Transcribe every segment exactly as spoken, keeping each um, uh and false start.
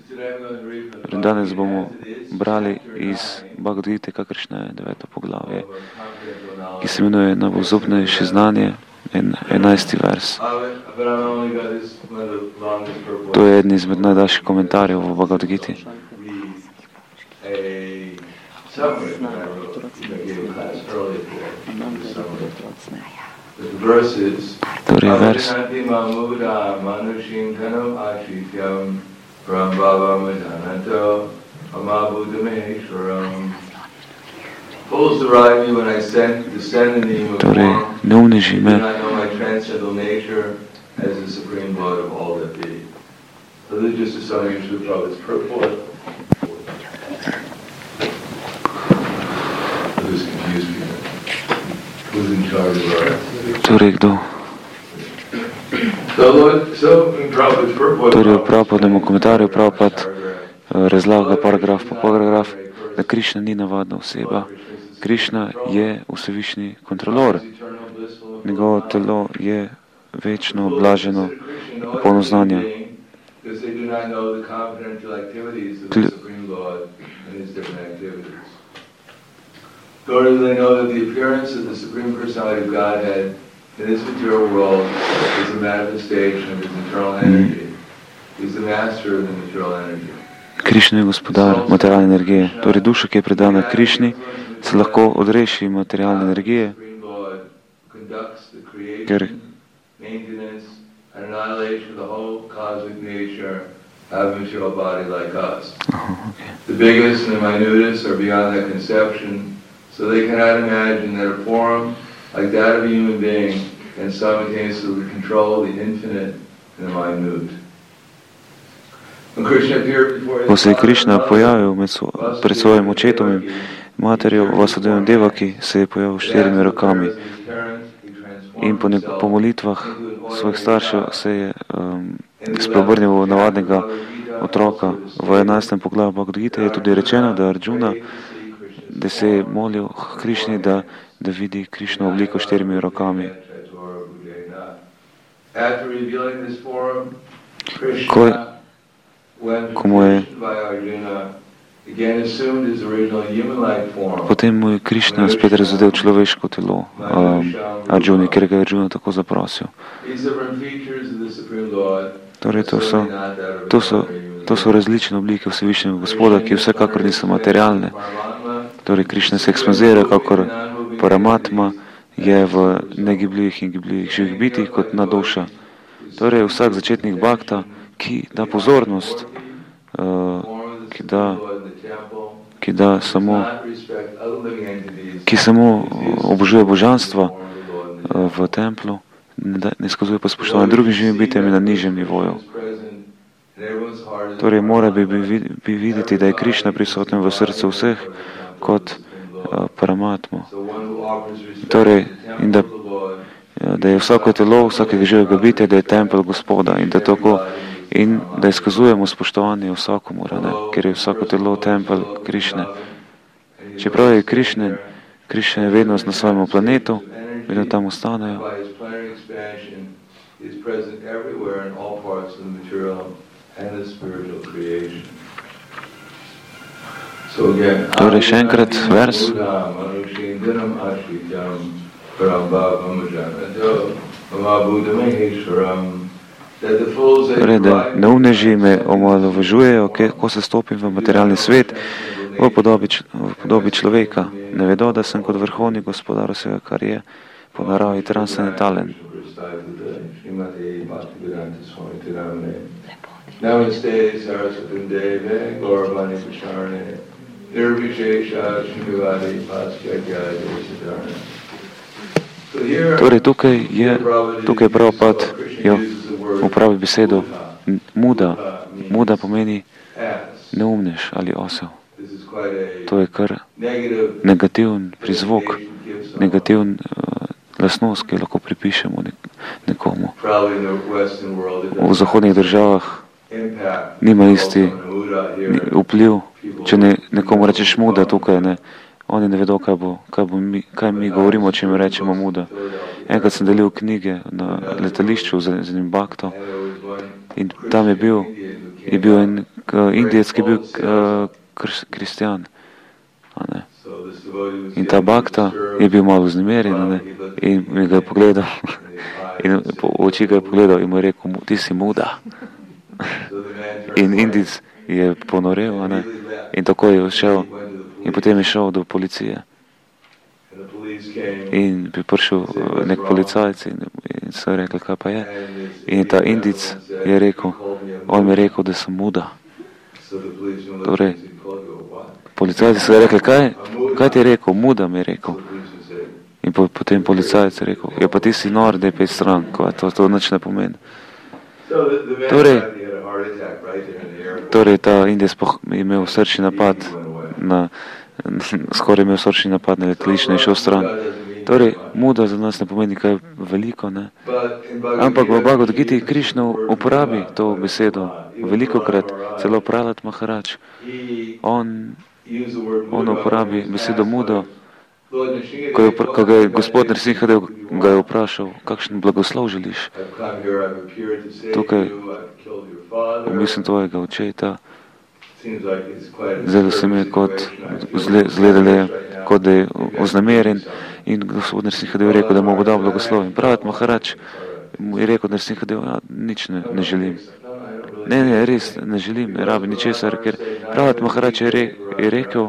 Danes bomo brali iz Bhagavad Gite, kakršne je deveto poglavje, ki se imenuje Najbolj znanje in enajsti vers. To je eden izmed najdaljših komentarjev v Bhagavad Giti. Torej je vers. Torej, neumneži me, torej kdo? Torej v Prabhupadnem komentarju Prabhupada razlaga paragraf po paragraf, da Krišna ni navadna oseba. Krišna je vsevišnji kontrolor. Njegovo telo je večno blaženo in polno znanja. Nor do they know that the appearance of the Supreme Personality of Godhead in this material world is a manifestation of His internal energy. He is the master of the material energy. Krišna je gospodar materialne energije. Torej duša, ki je predana Krišni, se lahko odreši materialne energije, ker have a material body like us. Uh-huh, okay. The biggest and the minutest are beyond that conception, so they cannot imagine that a form like that of a human being can simultaneously control the infinite and the minute. Ko se je Krišna pojavil med svo, pred svojim očetom in materjo Vasudevem Devaki, se je pojavil štirimi rokami. In po, nek- po molitvah svojih staršev se je um, spreobrnil v navadnega otroka. V enajstem poglavju Bhagavad Gite je tudi rečeno, da Arjuna, da se je molil Krišni, da, da vidi Krišno obliko štirimi rokami. Ko, ko mu je potem mu je Krišna spet razodel človeško telo um, Arjuni, ker ga je Arjuna tako zaprosil. Torej, to so, to so, to so različne oblike vsevišnjega Gospoda, ki vsekakor niso materialne. Torej, Krišna se ekspanzira, kakor Paramatma je v negibljivih in gibljivih živih bitih kot naduša. Torej, vsak začetnik bhakta, ki da pozornost, uh, ki da ki da samo, ki samo obožuje božanstva v templu, ne, ne skazuje pa spoštovanje drugim živim bitjem na nižjem nivoju. Torej, mora bi, bi, bi videti, da je Krišna prisoten v srcu vseh kot uh, Paramatma. Torej, in da, da je vsako telo, vsakega živega bitja, da je tempel Gospoda in da tako in da izkazujemo spoštovanje vsakomur, ker je vsako telo tempel Krišne. Čeprav je Krišne, Krišne je vedno na svojem planetu, vedno tam ostanejo. Torej, še enkrat vers. Torej, da neumneži me omalovažujejo, ko se stopim v materialni svet v podobi, v podobi človeka. Ne vedo, da sem kot vrhovni gospodar vsega, kar je po naravi transcendentalen. Torej, tukaj je, tukaj je Prabhupada upravi besedo muda. Muda pomeni neumnež ali osel. To je kar negativen prizvok, negativen uh, lastnost, ki lahko pripišemo nek, nekomu. V zahodnih državah nima isti vpliv, če ne, nekomu rečeš muda tukaj, ne. Oni ne vedo, kaj, bo, kaj, bo mi, kaj mi govorimo, če mi rečemo muda. Enkrat sem delil knjige na letališču z, z enim bakto in tam je bil, je bil en Indijec, ki je bil kristjan. In ta bhakta je bil malo vznemirjen in mi ga je pogledal in po oči ga je pogledal in mu je rekel, ti si muda. In Indijec je ponorel, ne? In tako je šel in potem je šel do policije. In bi prišel nek policajc in, in so rekli, kaj pa je. In ta Indijec je rekel, on mi je rekel, da sem muda. Torej, policajci so rekli, kaj, kaj ti je rekel, muda mi je rekel. In po, potem policajec je rekel, ja pa ti si nor, da je pet stran, ko to, to nič ne pomeni. Torej, torej ta Indijec je imel srčni napad, na, skoraj imel srčni napad na letališče in šel stran. Torej, muda za nas ne pomeni kaj veliko, ne. Ampak v Bhagavad Giti Krišna uporabi to besedo velikokrat, celo Prahlad Maharaj. On, on uporabi besedo mudo, ko, je, ko ga je gospod Nrsimhadev ga je vprašal, kakšen blagoslov želiš. Tukaj mislim tvojega očeta. Zdaj se mi je kot zgledali, kot da je oznameren in gospod Nrsimhadev je rekel, da mu bo dal blagoslov. In Prahlad Maharaj mu je rekel, Nrsimhadev, ja, nič ne, ne želim. Ne, ne, res ne želim, ne rabi ničesar, ker Prahlad Maharaj je, re, je rekel,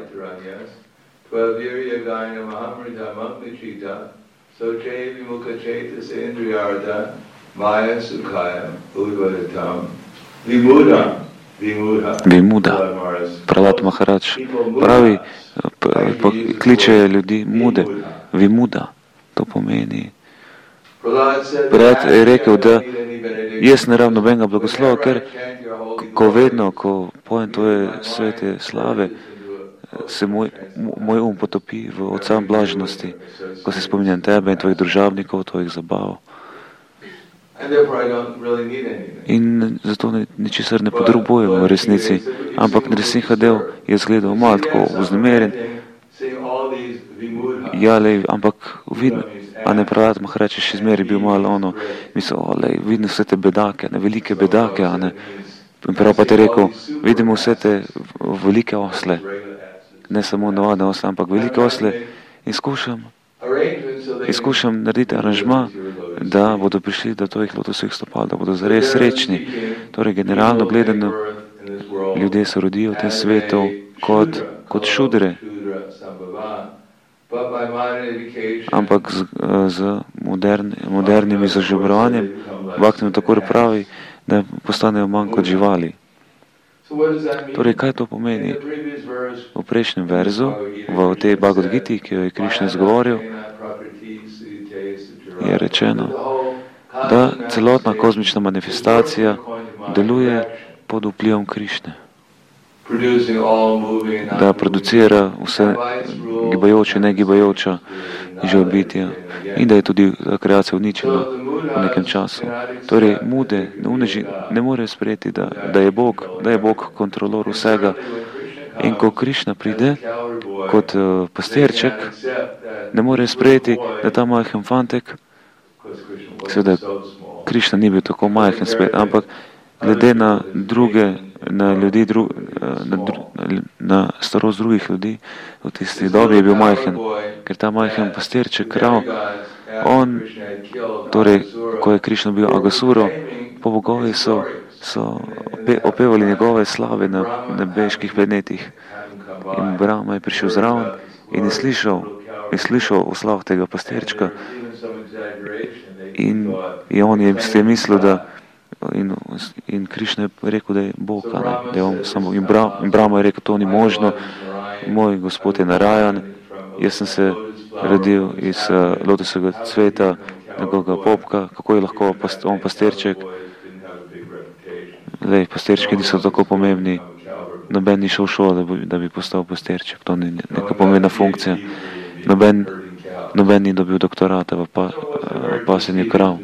Vimuda. Prahlad Maharaj pravi, kliče ljudi mude. Vimuda. To pomeni. Prahlad je rekel, da jaz ne rabim nobenega blagoslova, ker ko vedno, ko pojem tvoje svete slave, se moj, moj um potopi v ocean blaženosti, ko se spominjam tebe in tvojih družabnikov, tvojih zabav. In zato ničesar ne potrebujem v resnici. Ampak Nrsimhadev je zgledal malo tako vznemeren. Ja, lej, ampak vidno, a ne Prahlad Maharaj je še zmeri bil malo ono, mislil, o, lej, vidno vse te bedake, ne, velike bedake, a ne. In prav pa te rekel, vidimo vse te velike osle, ne samo navadne osle, ampak velike osle in skušam, in skušam narediti aranžma, da bodo prišli do tvojih lotosovih stopal, da bodo zares srečni. Torej, generalno gledano, ljudje se rodijo v tem svetu kot, kot šudre, ampak z, z modern, modernim izobraževanjem, Bhakti tako pravi, da postanejo manj kot živali. Torej, kaj to pomeni? V prejšnjem verzu, v tej Bhagavad Giti, ki jo je Krišna izgovoril, je rečeno, da celotna kozmična manifestacija deluje pod vplivom Krišne, da producira vse gibajoče, negibajoča živobitja in da je tudi kreacija uničena v nekem času. Torej, mude, neuneži ne morejo sprejeti, da, da, je Bog, da je Bog kontrolor vsega. In ko Krišna pride kot uh, pastirček, ne more sprejeti, da ta majhen fantek, seveda Krišna ni bil tako majhen spet, ampak glede na druge, na ljudi, dru, na, dru, na starost drugih ljudi, v tisti dobi je bil majhen, ker ta majhen pastirček krav, on, torej, ko je Krišna bil Agasuro, po bogovi so, so opevali njegove slave na nebeških planetih. In Brahma je prišel zraven in je slišal, je slišal oslav tega pastirčka in, in on je, je mislil, da in, in Krišna je rekel, da je Bog, ne, da je on samo, in, Bra, in Brahma je rekel, to ni možno, moj gospod je Narayan, jaz sem se rodil iz uh, lotosovega cveta, njegovega popka, kako je lahko past, on pastirček. Lej, pastirčki niso tako pomembni, noben ni šel v šolo, da bi, da bi postal pastirček, to ni neka pomembna funkcija. Noben, noben ni dobil doktorata v pa, uh, pasenju krav.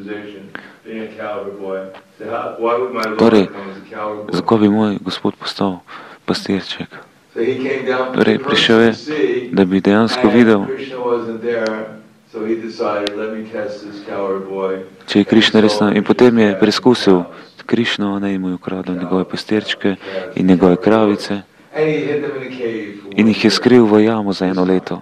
Torej, zakaj bi moj gospod postal pastirček? Torej, prišel je, da bi dejansko videl, če je Krišna resna, in potem je preizkusil Krišno, ne, in mu je ukradel njegove pastirčke in njegove kravice in jih je skril v jamo za eno leto.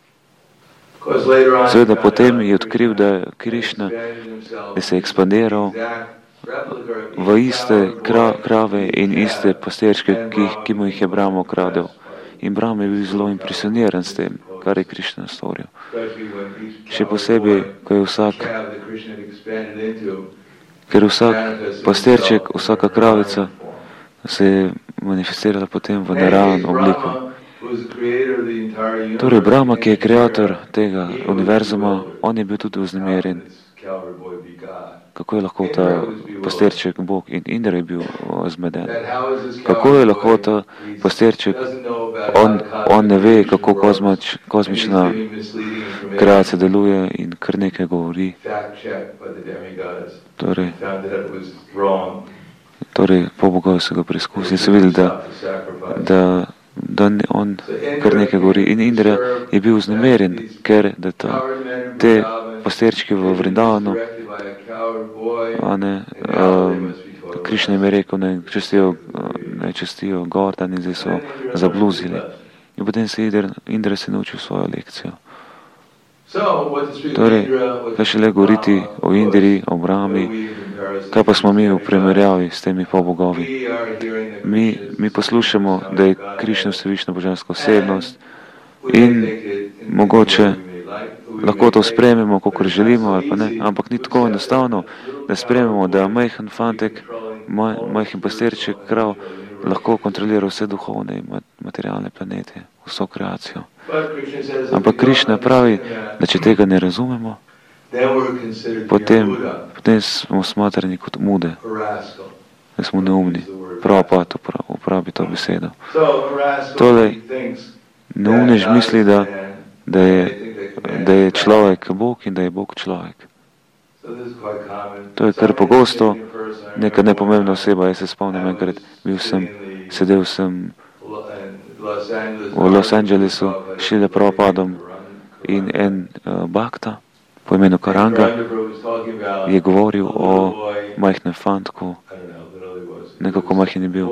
Seveda potem je odkril, da je Krišna, da se je ekspandiral v iste kra, krave in iste pastirčke, ki, ki mu jih je Brahma ukradel. In Brahma je bil zelo impresioniran s tem, kar je Krišna storil. Še posebej, ko je vsak, ker vsak pastirček, vsaka kravica se je manifestirala potem v naravno obliko. Torej, Brahma, ki je kreator tega univerzuma, on je bil tudi vznemirjen. Kako je lahko ta pastirček Bog, in Indra je bil zmeden. Kako je lahko ta pastirček, on, on ne ve, kako kozmač, kozmična kreacija deluje in kar nekaj govori. Torej, torej po Bogovi so ga preizkusili in so videli, da, da, da on kar nekaj govori. In Indra je bil vznemirjen, ker da ta, te pastirčki v Vrindavanu, a ne, um, Krišna jim je rekel, ne čestijo, ne čestijo Gordan in zdaj so zabluzili. In potem se Indra, Indra se naučil svojo lekcijo. Torej, kaj šele govoriti o Indri, o Brahmi, kaj pa smo mi v primerjavi s temi pobogovi? Mi, mi poslušamo, da je Krišna vsevična božanska osebnost in mogoče lahko to sprejmemo, kakor želimo, ali pa ne, ampak ni tako enostavno, da sprejmemo, da majhen fantek, maj, majhen pastirček krav lahko kontrolira vse duhovne in materialne planete, vso kreacijo. Ampak Krišna pravi, da če tega ne razumemo, potem, potem smo smatrani kot mude, da smo neumni. Prabhupada uporabi to besedo. Tole neumnež misli, da, da, je, da je človek Bog in da je Bog človek. To je kar pogosto, neka nepomembna oseba. Jaz se spomnim enkrat, bil sem, sedel sem v Los Angelesu, šele Prabhupadom in en uh, bakta po imenu Karanga je govoril o majhnem fantku, nekako majhen je bil.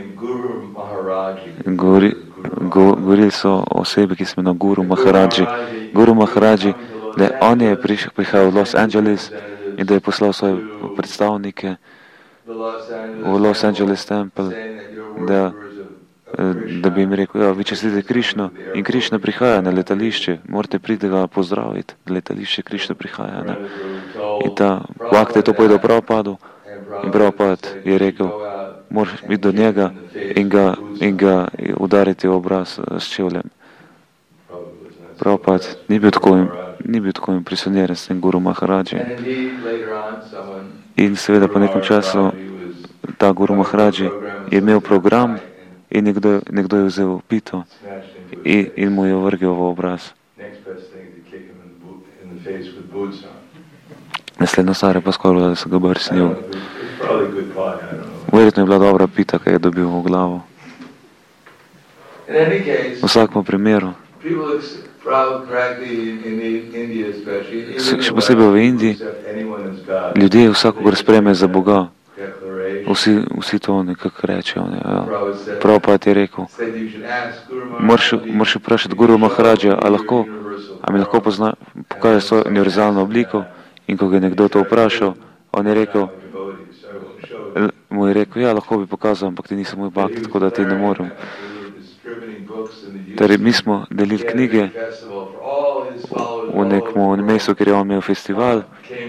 Govori, go, govorili so o osebi, ki se imenuje Guru Maharadži. Guru Maharadži, da on je prišel, prihajal v Los Angeles in da je poslal svoje predstavnike v Los Angeles Temple, da, da bi jim rekel, ja, vi čestite Krišno in Krišna prihaja na letališče, morate priti ga pozdraviti, letališče Krišna prihaja. Ne? In ta bakta je to povedal Prabhupadu in Prabhupad je rekel, moraš biti do njega in ga, in ga udariti v obraz s čevljem. Prabhupad ni bil tako, ni bil tako impresioniran s tem Guru Maharadži. In seveda po nekem času ta Guru Maharadži je imel program in nekdo, nekdo je vzel pito in, in mu je vrgel v obraz. Naslednjo stvar je pa skoraj, da so ga brsnil. Verjetno je bila dobra pita, ki je dobil v glavo. V vsakem primeru, še posebej v Indiji, ljudje vsakogor sprejme za Boga. Vsi, vsi to nekako rečejo. Ne, ja. Prabhupada je rekel, moraš vprašati Guru Maharadža, a lahko, a mi lahko pozna, pokaže svojo univerzalno obliko, in ko ga je nekdo to vprašal, on je rekel, mu je rekel, ja, lahko bi pokazal, ampak ti nisem moj bhakt, tako da ti ne morem. Torej, mi smo delili knjige v nekem mestu, kjer je on imel festival,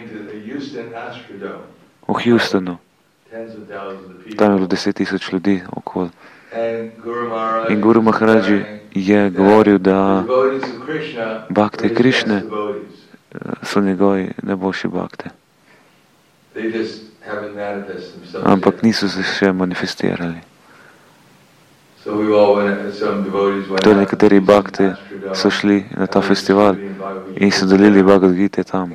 v Houstonu. Tam je bilo deset tisoč ljudi okoli. In Guru Maharadži je govoril, da bhakte Krišne so njegovi najboljši bhakte. Ampak niso se še manifestirali. Torej nekateri bhakti so šli na ta festival in so delili Bhagavad Gite tam.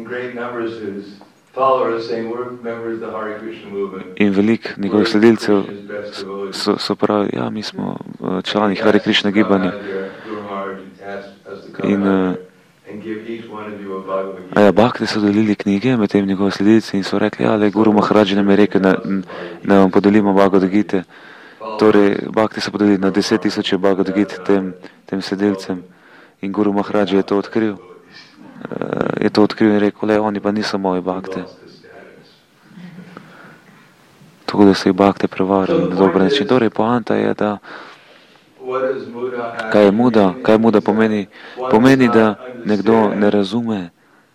In veliko njegovih sledilcev so, so pravi, ja, mi smo člani Hare Krishna gibanja. In, A ja, Bhakti so delili knjige, medtem njegovi sledilci in so rekli, ja, le Guru Maharaj nam je rekel, da, da vam podelimo Bhagavad Gite. Torej, Bhakti so podelili na deset tisoče Bhagavad Gite tem, tem sledilcem in Guru Maharaj je to odkril. Je to odkril in rekel, le, oni pa niso moji Bhakti. Tako da so jih Bhakti prevarili na dober način. Torej, poanta je, da kaj je muda, kaj muda pomeni? Pomeni, da nekdo ne razume,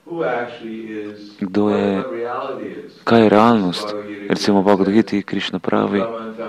kdo je, kaj je realnost. Recimo v Bhagavad Giti Krišna pravi,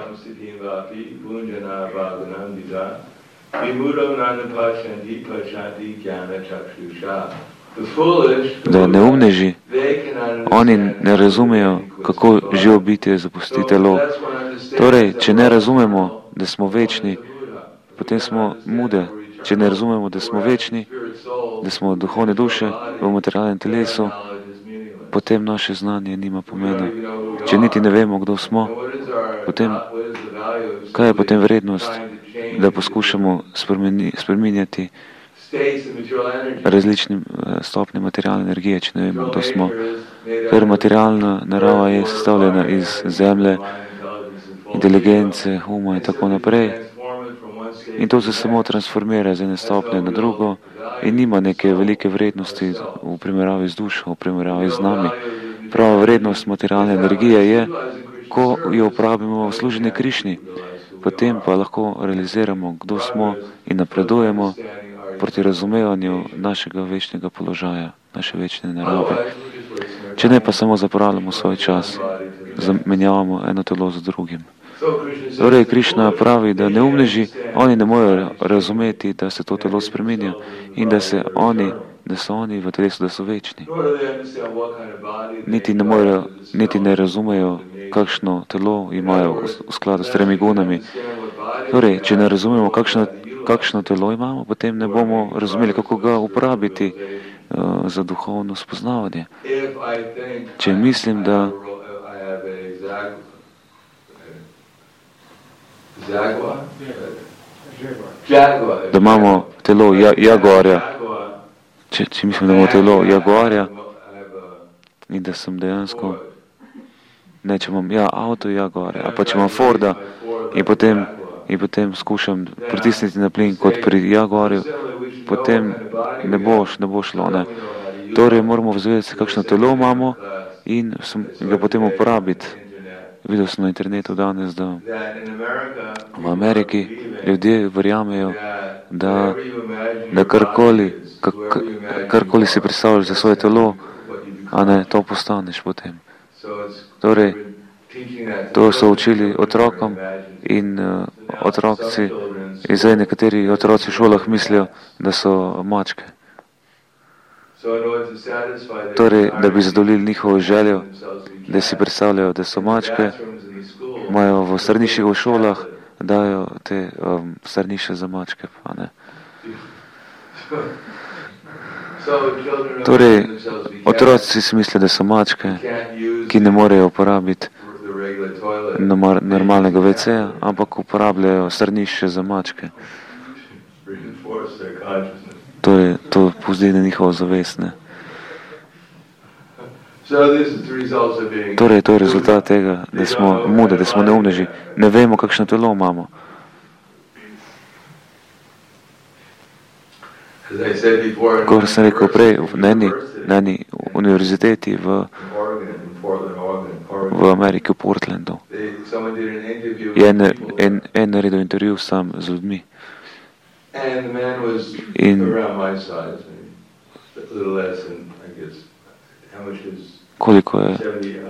da neumneži, oni ne razumejo, kako živo bitje zapusti telo. Torej, če ne razumemo, da smo večni, potem smo mude. Če ne razumemo, da smo večni, da smo duhovne duše v materialnem telesu, potem naše znanje nima pomena. Če niti ne vemo, kdo smo, potem, kaj je potem vrednost, da poskušamo spreminjati različne stopnje materialne energije, če ne vemo, kdo smo. Ker materialna narava je sestavljena iz zemlje, inteligence, uma in tako naprej. In to se samo transformira z ene stopnje na drugo in nima neke velike vrednosti v primeravi z dušo, v primeravi z nami. Prava vrednost materialne energije je, ko jo uporabimo v služenje Krišni, potem pa lahko realiziramo, kdo smo in napredujemo proti razumevanju našega večnega položaja, naše večne narave. Če ne, pa samo zapravljamo svoj čas, zamenjavamo eno telo z drugim. Torej, Krišna pravi, da neumneži, oni ne morejo razumeti, da se to telo spreminja in da se oni, da so oni v telesu, da so večni. Niti ne morejo, niti ne razumejo, kakšno telo imajo v skladu s tremi gunami. Torej, če ne razumemo, kakšno, kakšno telo imamo, potem ne bomo razumeli, kako ga uporabiti uh, za duhovno spoznavanje. Če mislim, da da imamo telo ja, jaguarja, če, če mislim, da imamo telo jaguarja in da sem dejansko, ne, če imam ja, avto jaguarja, pa če imam Forda in potem, in potem skušam pritisniti na plin kot pri jaguarju, potem ne boš, ne bo šlo, ne. Torej moramo vzvedeti, kakšno telo imamo in sem, ga potem uporabiti. Videl sem na internetu danes, da v Ameriki ljudje verjamejo, da, da karkoli, kar, karkoli si predstavljaš za svoje telo, a ne, to postaneš potem. Torej, to so učili otrokom in uh, otroci, in zdaj nekateri otroci v šolah mislijo, da so mačke. Torej, da bi zadovoljili njihovo željo, da si predstavljajo, da so mačke, imajo v straniščih v šolah, dajo te um, stranišče za mačke. Pa ne. Torej, otroci si mislijo, da so mačke, ki ne morejo uporabiti normalnega ve ceja, ampak uporabljajo stranišče za mačke. Torej, to povzdigne njihovo zavest, ne. Torej, to je rezultat tega, da smo mude, da smo neumneži. Ne vemo, kakšno telo imamo. Kot sem rekel prej, na eni, na eni univerziteti v, v Ameriki, v Portlandu, je en, en, en naredil intervju sam z ljudmi. In koliko je?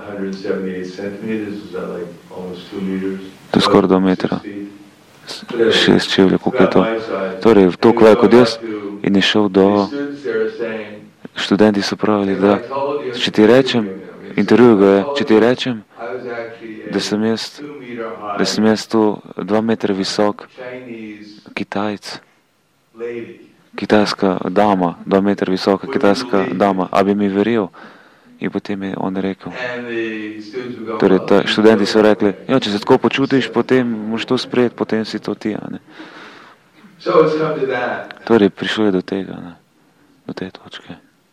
To je skoraj dva metra. Šest čevljev, koliko je to? Torej, toliko veliko kot jaz in je šel do... Študenti so pravili, da če ti rečem, intervju ga je, če ti rečem, da sem jaz, da sem jaz tu dva metra visok Kitajc, kitajska dama, dva metra visoka kitajska dama, a bi mi verjel? In potem je on rekel, torej ta, študenti so rekli, ja, če se tako počutiš, potem moraš to sprejeti, potem si to ti, a ne. Torej, prišlo je do tega, ne. do te točke.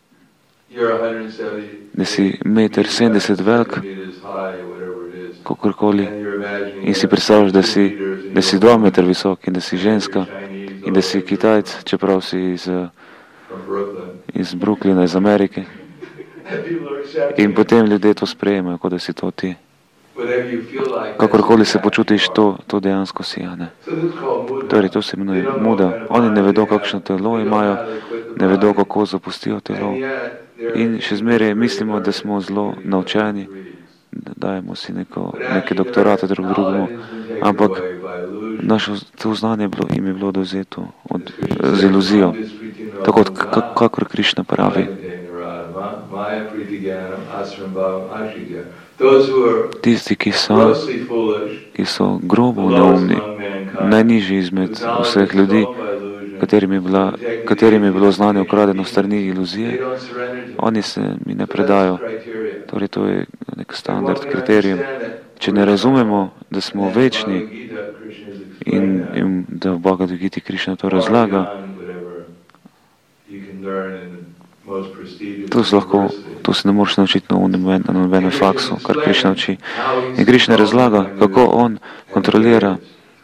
Da si meter sedemdeset velik, kakorkoli, in si predstavljaš, da si, da si dva meter visok in da si ženska in da si Kitajc, čeprav si iz, iz Brooklyna, iz Amerike. In potem ljudje to sprejemajo, kot da si to ti. Kakorkoli se počutiš, to, to dejansko si, a ne. Torej, to se imenuje muda. Oni ne vedo, kakšno telo imajo, ne vedo, kako zapustijo telo. In še zmeraj mislimo, da smo zelo naučeni, da dajemo si neko, neke doktorate drug drugemu, ampak naše to znanje bilo, im je bilo dovzeto od, z iluzijo, tako kakor Krišna pravi. Tisti, ki so, ki so grobo neumni, najnižji izmed vseh ljudi, katerim je, bila, katerim je bilo znanje ukradeno strani iluzije, oni se mi ne predajo. Torej, to je nek standard, kriterijem. Če ne razumemo, da smo večni in, in da v Bhagavad Giti Krišna to razlaga, to se lahko, to se ne moreš naučiti na nobenem faksu, kar Krišna uči. In Krišna razlaga, kako on kontrolira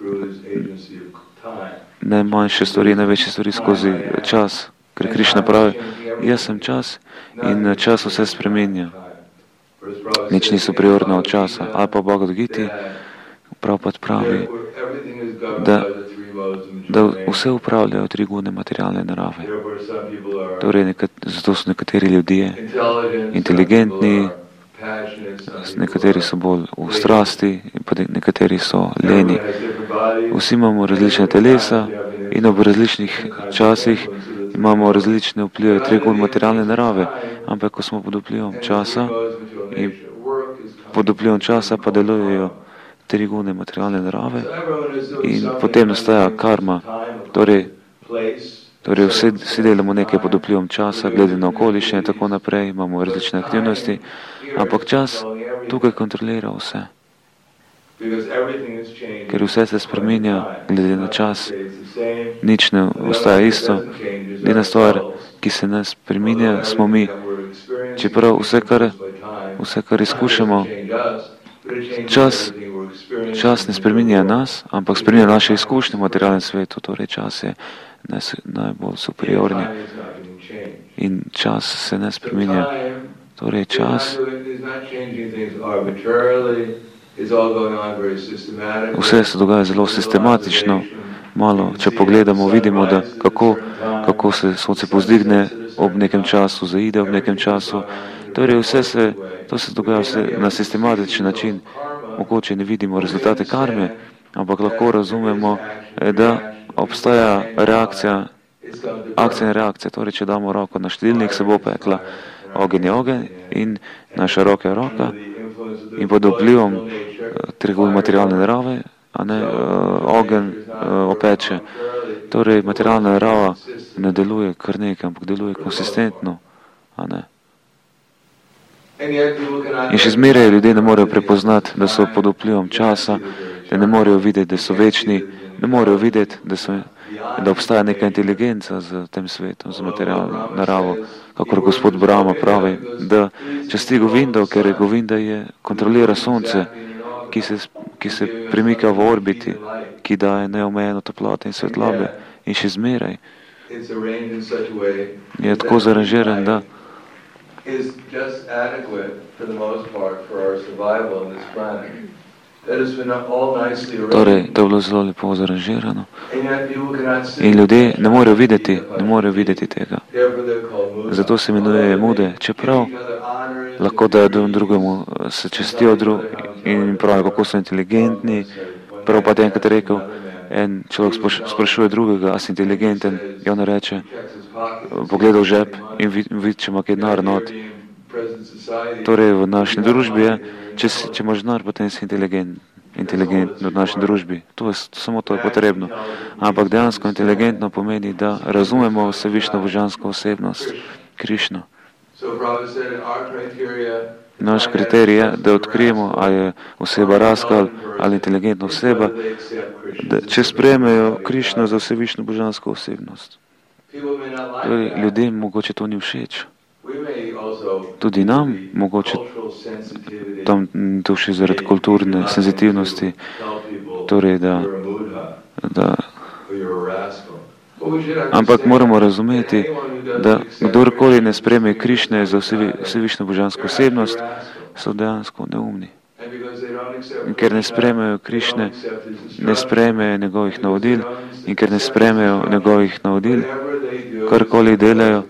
najmanjše stvari, največje stvari skozi čas, ker Krišna pravi, jaz sem čas in čas vse spremenja. Nič ni superiorno od časa. Ali pa Bhagavad Giti Prabhupada pravi, da, da vse upravljajo tri gune materialne narave. Torej, nekat, zato so nekateri ljudje inteligentni, nekateri so bolj v strasti, in pa nekateri so leni. Vsi imamo različne telesa in ob različnih časih imamo različne vplive trigun materialne narave, ampak ko smo pod vplivom časa in pod vplivom časa pa delujejo trigune materialne narave in potem nastaja karma. Torej, torej vsi, vsi delamo nekaj pod vplivom časa, glede na okoliščine in tako naprej, imamo različne aktivnosti, ampak čas tukaj kontrolira vse. Ker vse se spreminja glede na čas, nič ne ostaja isto. Edina stvar, ki se ne spreminja, smo mi. Čeprav vse, kar, vse, kar izkušamo, čas, čas ne spreminja nas, ampak spreminja naše izkušnje v materialnem svetu, torej čas je najbolj superiorni. In čas se ne spreminja. Torej čas, vse se dogaja zelo sistematično. Malo, če pogledamo, vidimo, da kako, kako se sonce povzdigne ob nekem času, zaide ob nekem času. Torej vse se, to se dogaja vse na sistematičen način. Mogoče ne vidimo rezultate karme, ampak lahko razumemo, da obstaja reakcija, akcija in reakcija. Torej, če damo roko na štedilnik, se bo pekla. Ogenj je ogenj in naša roka je roka in pod vplivom trigun materialne narave, a ne ogenj opeče. Torej, materialna narava ne deluje kar nekaj, ampak deluje konsistentno, a ne. In še zmeraj ljudje ne morejo prepoznati, da so pod vplivom časa, da ne morejo videti, da so večni, ne morejo videti, da, so, da obstaja neka inteligenca z tem svetom, z materialno naravo, kakor gospod Brahma pravi, da časti Govinda, ker je Govinda je, kontrolira sonce, ki se, ki se premika v orbiti, ki daje neomejeno toplote in svetlobe. In še zmeraj je tako zaranžiran, da torej, to je bilo zelo lepo zaranžirano. In ljudje ne morejo videti, ne morejo videti tega. Zato se imenuje mude, čeprav lahko dajo drugemu, se čestijo drug in pravijo, kako so inteligentni. Prav pa je enkrat rekel, en človek sprašuje drugega, a si inteligenten, in on reče, pogleda v žep in vidi, če ima kaj denar not. Torej, v naši družbi je, če, si, če imaš denar, potem si inteligent, inteligentno v naši družbi. To je, samo to je potrebno. Ampak dejansko inteligentno pomeni, da razumemo vsevišno božansko osebnost, Krišno. Naš kriterij je, da odkrijemo, ali je oseba raskal ali inteligentna oseba, da, če sprejmejo Krišno za vsevišno božansko osebnost. Torej, ljudem mogoče to ni všeč. Tudi nam, mogoče tam to še zaradi kulturne senzitivnosti, torej da, da ampak moramo razumeti, da kdorkoli ne spreme Krišne za vsevišnjo božansko osebnost, so dejansko neumni. In ker ne spremejo Krišne, ne spremejo njegovih navodil, in ker ne spremejo njegovih navodil, karkoli delajo,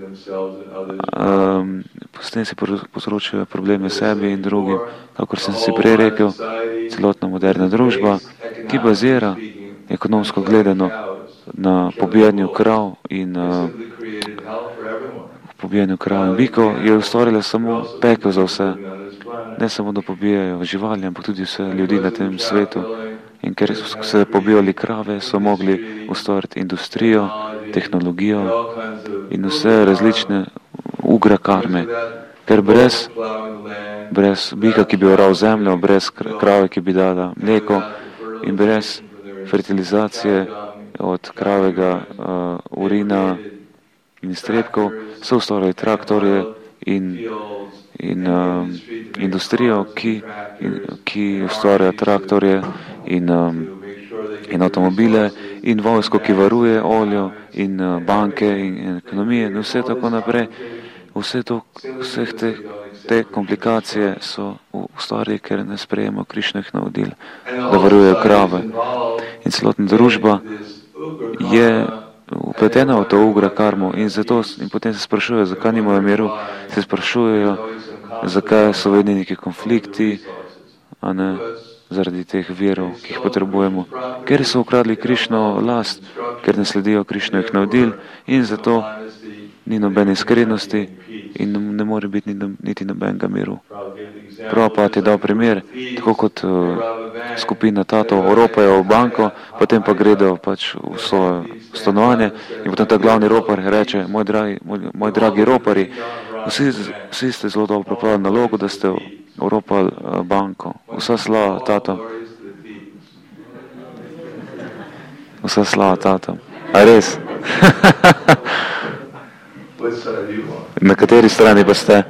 um, s tem se povzročajo probleme sebi in drugim, kakor sem si prej rekel, celotna moderna družba, ki bazira ekonomsko gledano na pobijanju krav in uh, pobijanju krav in bikov, je ustvarila samo pekel za vse. Ne samo, da pobijajo živali, ampak tudi vse ljudi na tem svetu. In ker so se pobijali krave, so mogli ustvariti industrijo, tehnologijo in vse različne ugra karme. Ker brez, brez bika, ki bi oral zemljo, brez krave, ki bi dala mleko in brez fertilizacije od kravega uh, urina in iztrebkov, so ustvarjali traktorje in, in uh, industrijo, ki, in, ki ustvarja traktorje in, um, in avtomobile in vojsko, ki varuje oljo in uh, banke in, in ekonomije in vse tako naprej. Vse to, vseh te, te komplikacije so ustvarili, ker ne sprejemo Krišnih navodil, da varujejo krave. In celotna družba je upletena v to ugra karmo in, zato, in potem se sprašujejo, zakaj nimajo miru, se sprašujejo, zakaj so vedno neki konflikti, a ne zaradi teh virov, ki jih potrebujemo, ker so ukradli Krišno last, ker ne sledijo Krišnih navodil in zato ni nobene iskrenosti in ne more biti niti nobenega miru. Prabhupada je dal primer, tako kot uh, skupina tatov oropajo v banko, potem pa gredo pač v svoje stanovanje in potem ta glavni ropar reče, moj dragi, moj, moj dragi ropari, vsi, vsi ste zelo dobro pripravili nalogo, da ste oropali uh, banko. Vsa slava tato. Vsa slava tato. A res? Na kateri strani pa ste?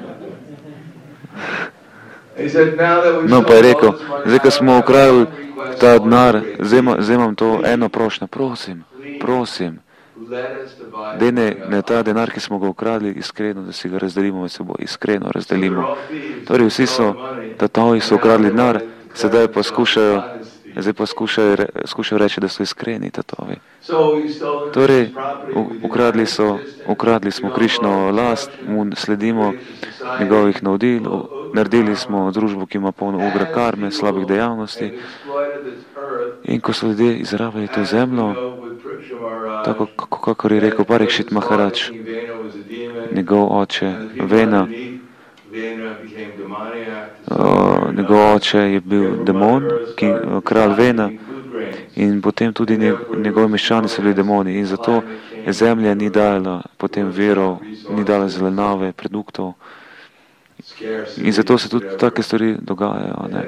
No, pa je rekel, zdaj, ko smo ukradli ta denar, zdaj imam to eno prošnjo, prosim, prosim, daj ne, ne ta denar, ki smo ga ukradli, iskreno, da si ga razdelimo med seboj, iskreno razdelimo. Torej, vsi so, tatovi so ukradli denar, sedaj pa skušajo, zdaj pa skušajo, re, skušajo reči, da so iskreni tatovi. Torej, ukradli, so, ukradli smo Krišno last, mu sledimo njegovih navodil, naredili smo družbo, ki ima polno ugra karme, slabih dejavnosti. In ko so ljudje izrabljali to zemljo, tako kakor je rekel Parikšit Maharač, njegov oče Vena, uh, njegov oče je bil demon, ki, kralj Vena, in potem tudi njegovi meščani so bili demoni in zato zemlja ni dala potem verov, ni dala zelenave, produktov. In zato se tudi take stvari dogajajo. Ne?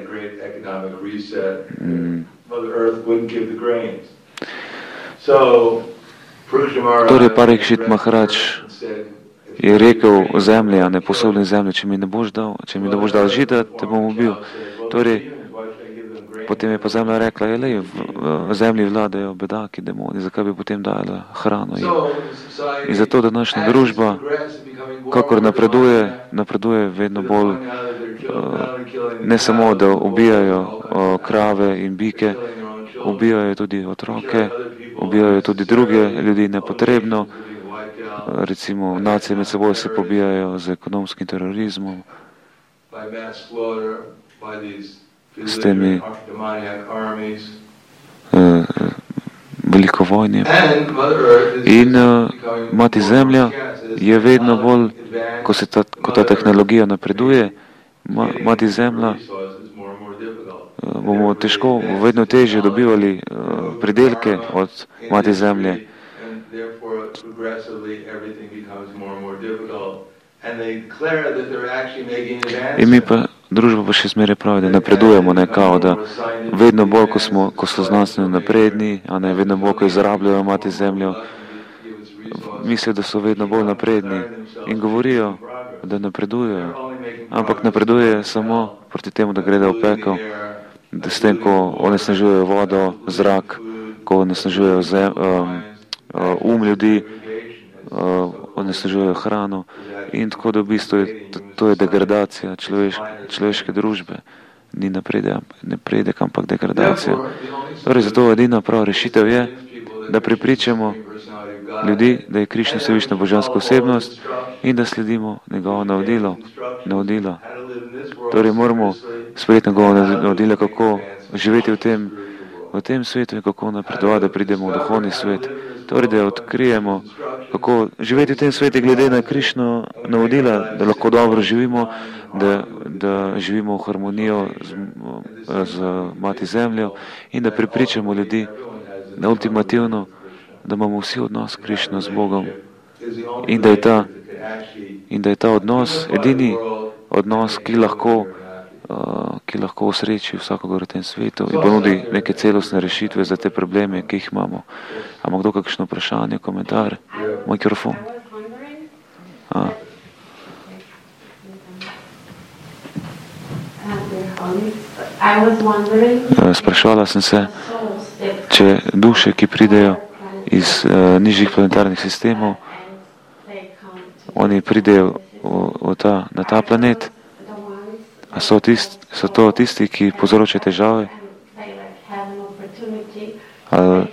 Mm. Torej Parikšit Maharač je rekel zemlji, a ne posebni zemlji, če mi ne boš dal, če mi ne boš dal žita, te bom ubil. Torej, potem je pa zemlja rekla, je lej, v, v zemlji vladajo bedaki, demoni, zakaj bi potem dala hrano jim. In zato današnja družba, kakor napreduje, napreduje vedno bolj, uh, ne samo, da ubijajo uh, krave in bike, ubijajo tudi otroke, ubijajo tudi druge ljudi nepotrebno, uh, recimo nacije med seboj se pobijajo z ekonomskim terorizmom, s temi uh, velikovojnjem. In uh, mati zemlja je vedno bolj, ko se ta, ko ta tehnologija napreduje, ma, mati zemlja uh, bomo težko, vedno težje dobivali uh, pridelke od mati zemlje. In mi pa družba pa še zmeraj pravi, da napredujemo nekako, da vedno bolj, ko, smo, ko so znanstveno napredni, a ne vedno bolj, ko izrabljajo mati zemljo, mislijo, da so vedno bolj napredni in govorijo, da napredujejo, ampak napredujejo samo proti temu, da gredo v pekel, da s tem, ko onesnažujejo vodo, zrak, ko onesnažujejo zem, um, um ljudi, um, onesnažujejo hrano in tako da v bistvu je, to je degradacija človeške, človeške družbe. Ni napredek, napredek, ampak degradacija. Torej, zato edina prava rešitev je, da prepričamo ljudi, da je Krišna vsevišnja božanska osebnost in da sledimo njegovo navodilo. navodilo. Torej, moramo sprejeti njegovo navodilo, kako živeti v tem, v tem svetu in kako napredovati, da pridemo v duhovni svet. Torej, da odkrijemo, kako živeti v tem svetu glede na Krišno navodila, da lahko dobro živimo, da, da živimo v harmonijo z, z Mati Zemljo in da prepričamo ljudi, da ultimativno, da imamo vsi odnos Krišno z Bogom in da je ta, in da je ta odnos edini odnos, ki lahko, uh, ki lahko osreči vsakogar v tem svetu in ponudi neke celostne rešitve za te probleme, ki jih imamo. A ima kdo kakšno vprašanje, komentar? Mikrofon. A. Sprašvala sem se, če duše, ki pridejo iz uh, nižjih planetarnih sistemov, oni pridejo v, v ta, na ta planet, a so, tist, so to tisti, ki povzročajo težave? Ali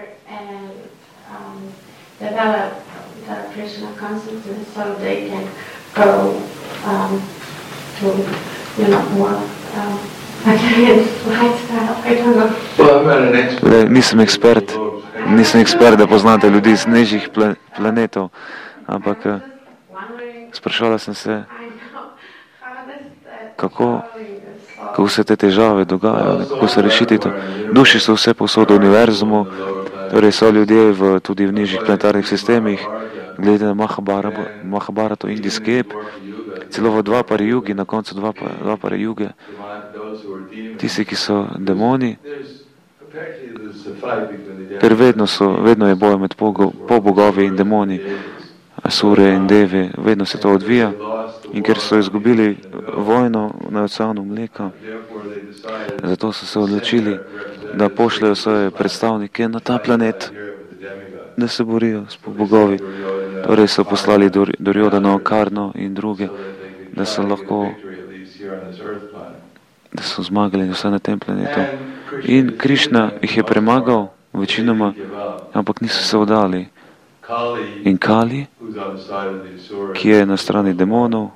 Le, nisem ekspert, nisem ekspert, da poznate ljudi iz nižjih planetov, ampak sprašala sem se, kako, kako se te težave dogajajo, kako se rešiti to. Duši so vse povsod v univerzumu, torej so ljudje v, tudi v nižjih planetarnih sistemih, glede na Mahabharato, indijski ep, celo v dva pari jugi, na koncu dva, dva pari juge, tisti, ki so demoni, ker vedno, so, vedno je boj med pobogovi in demoni, asure in deve, vedno se to odvija in ker so izgubili vojno na oceanu mleka, zato so se odločili, da pošljajo svoje predstavnike na ta planet, da se borijo s pobogovi. Torej so poslali Duryodhano, Karno in druge, da so lahko, da so zmagali vse na tem planetu. In Krišna jih je premagal, večinoma, ampak niso se vdali. In Kali, ki je na strani demonov,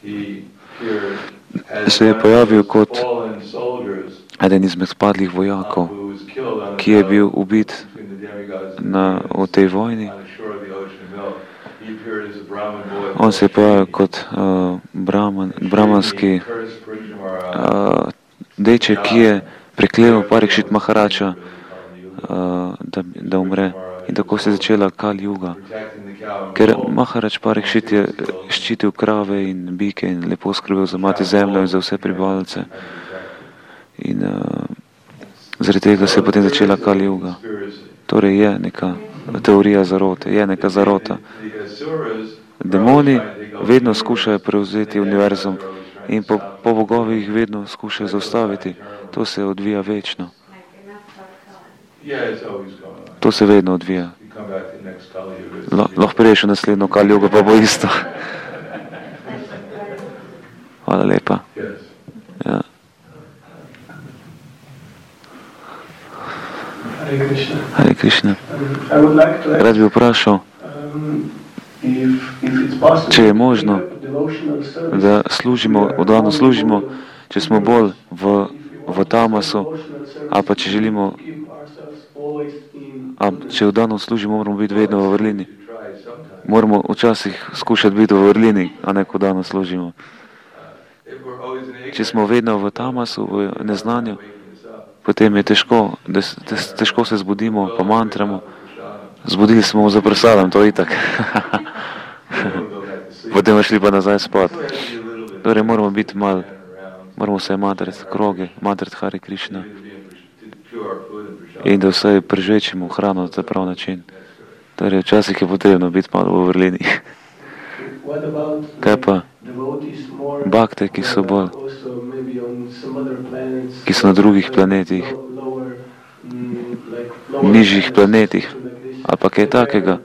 se je pojavil kot eden izmed spadlih vojakov, ki je bil ubit na, v tej vojni. On se je pojavil kot uh, brahman, brahmanski uh, deček, ki je preklel Parikšit Maharača, uh, da, da umre. In tako se je začela Kali Juga. Ker Maharač Parikšit je ščitil krave in bike in lepo skrbel za Mati Zemljo in za vse prebivalce. In uh, zaradi tega se je potem začela Kali Juga. Torej je neka teorija zarote, je neka zarota. Demoni vedno skušajo prevzeti univerzum in po, po bogovi jih vedno skušajo zaustaviti. To se odvija večno. To se vedno odvija. Lahko priješ v naslednjo Kali Jugo, pa bo isto. Hvala lepa. Ja. Hare Krishna. Rad bi vprašal, če je možno, da služimo, odano služimo, če smo bolj v, v tamasu, ali pa če želimo, a če odano služimo, moramo biti vedno v vrlini. Moramo včasih skušati biti v vrlini, a ne ko odano služimo. Če smo vedno v tamasu, v neznanju, potem je težko, težko se zbudimo, pa mantramo. Zbudili smo za prasadom, to je itak. Potem šli pa nazaj spat. Torej moramo biti mal, moramo se mantrati kroge, mantrati Hare Krishna. In da vse prežvečimo hrano na ta prav način. Torej, včasih je potrebno biti malo v vrlini. Kaj pa bakte, ki so bolj, ki so na drugih planetih, nižjih planetih, ali pa kaj takega,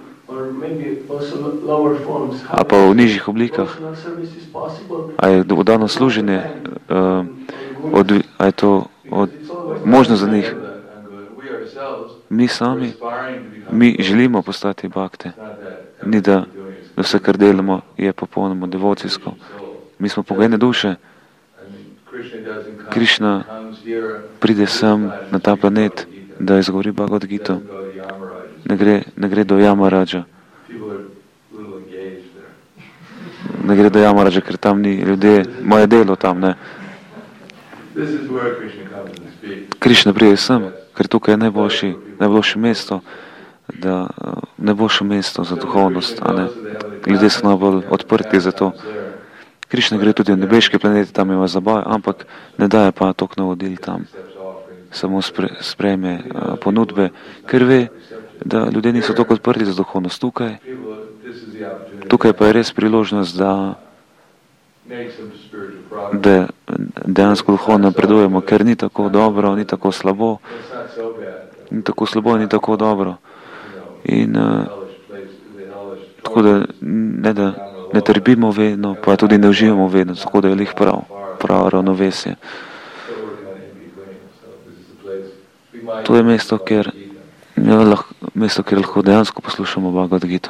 ali pa v nižjih oblikah, a je dano služenje, uh, od, a je to od, možno za njih. Mi sami, mi želimo postati bakte. Ni da, da vse, kar delamo, je popolnoma devocijsko. Mi smo pogojene duše. Krišna pride sem na ta planet, da izgovori Bhagavad Gita. Ne gre, ne gre do Yamaraja. Ne gre do Yamaraja, ker tam ni ljudje, moje delo tam, ne. Krišna pride sem, ker tukaj je najboljši, najboljše mesto, da najboljše mesto za duhovnost, a ne. Ljudje so najbolj odprti za to. Krišna gre tudi v nebeške planete, tam ima zabaj, ampak ne daje pa toliko navodil tam. Samo spre, sprejme uh, ponudbe, ker ve, da ljudje niso toliko odprti za duhovnost tukaj. Tukaj pa je res priložnost, da, da dejansko duhovno napredujemo, ker ni tako dobro, ni tako slabo, ni tako slabo, ni tako dobro. In uh, tako da ne, da ne trpimo vedno, pa tudi ne uživamo vedno, tako da je lih prav, prav ravnovesje. To je mesto, kjer, ja, lahko, mesto, kjer lahko dejansko poslušamo Bhagavad Gita.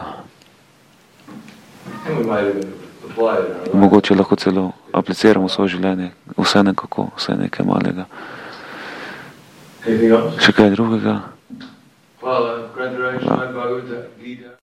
Mogoče lahko celo apliciramo svoje življenje, vse nekako, vse nekaj malega. Še kaj drugega? Hvala.